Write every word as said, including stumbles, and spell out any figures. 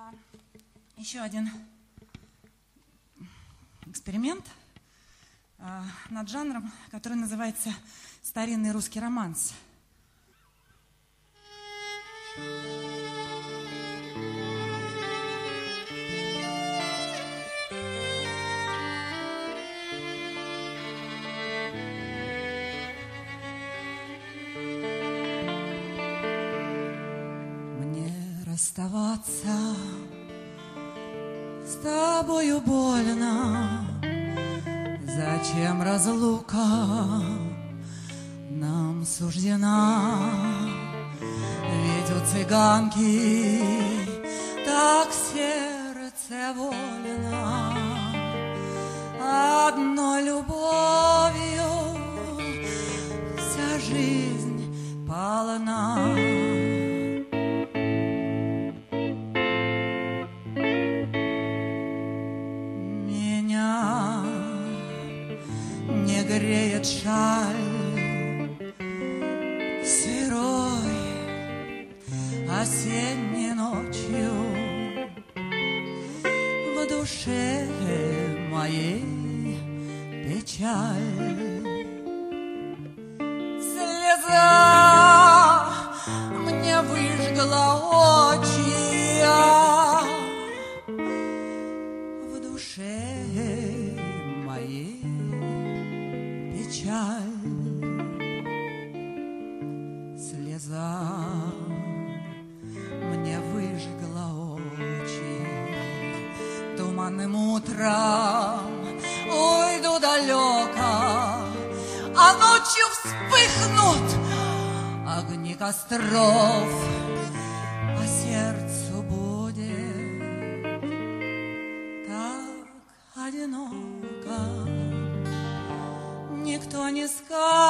Еще один эксперимент а, над жанром, который называется старинный русский романс. Мне расставаться с тобою больно, зачем разлука нам суждена? Ведь у цыганки так сердце вольно, одной любовью вся жизнь полна. Греет шаль сырой осенней ночью, в душе моей печаль. Слеза мне выжгла очи, а в душе моей печаль. Слеза мне выжгла очи, туманным утром уйду далеко, а ночью вспыхнут огни костров, а сердцу будет так одиноко. Никто не скажет,